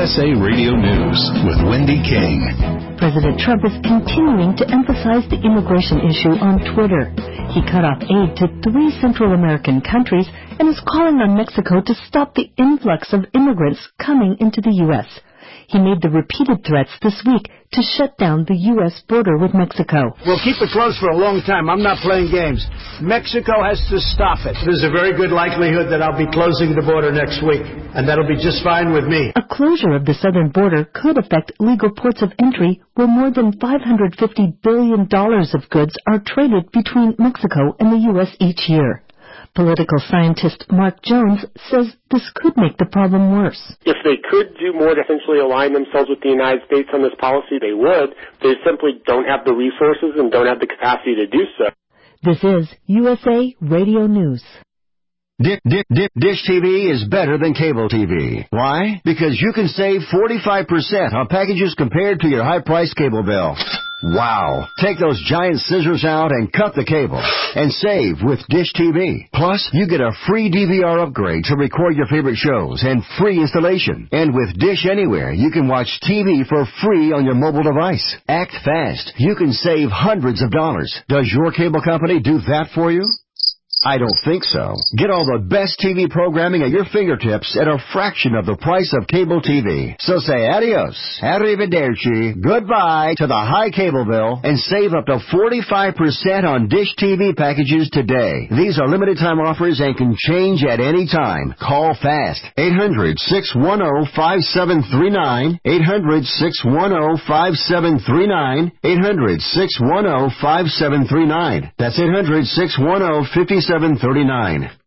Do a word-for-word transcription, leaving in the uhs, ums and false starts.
S A Radio News with Wendy King. President Trump is continuing to emphasize the immigration issue on Twitter. He cut off aid to three Central American countries and is calling on Mexico to stop the influx of immigrants coming into the U S He made the repeated threats this week to shut down the U S border with Mexico. We'll keep it closed for a long time. I'm not playing games. Mexico has to stop it. There's a very good likelihood that I'll be closing the border next week, and that'll be just fine with me. A closure of the southern border could affect legal ports of entry where more than five hundred fifty billion dollars of goods are traded between Mexico and the U S each year. Political scientist Mark Jones says this could make the problem worse. If they could do more to essentially align themselves with the United States on this policy, they would. They simply don't have the resources and don't have the capacity to do so. This is U S A Radio News. Dish, Dish, Dish T V is better than cable T V. Why? Because you can save forty-five percent on packages compared to your high-priced cable bill. Wow. Take those giant scissors out and cut the cable and save with Dish T V. Plus, you get a free D V R upgrade to record your favorite shows and free installation. And with Dish Anywhere, you can watch T V for free on your mobile device. Act fast. You can save hundreds of dollars. Does your cable company do that for you? I don't think so. Get all the best T V programming at your fingertips at a fraction of the price of cable T V. So say adios, arrivederci, goodbye to the high cable bill and save up to forty-five percent on Dish T V packages today. These are limited time offers and can change at any time. Call fast. eight hundred, six one zero, five seven three nine. eight hundred, six one zero, five seven three nine. eight hundred, six one zero, five seven three nine. That's eight hundred, six one zero, five seven three nine.